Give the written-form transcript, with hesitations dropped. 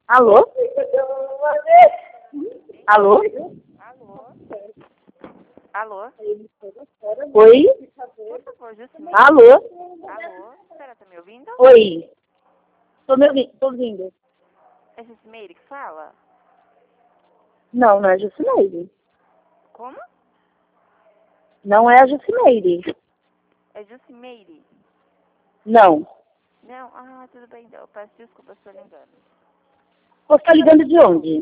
Alô? Alô? Alô? Alô? Oi? Por favor, Jucimeire. Alô? Alô? A senhora tá me ouvindo? Oi? Tô ouvindo. É Jucimeire que fala? Não, não é a Jucimeire. Como? Não é a Jucimeire. É Jucimeire? Não. Não? Ah, tudo bem então. Eu peço desculpa se eu lhe engano. Você tá ligando de onde?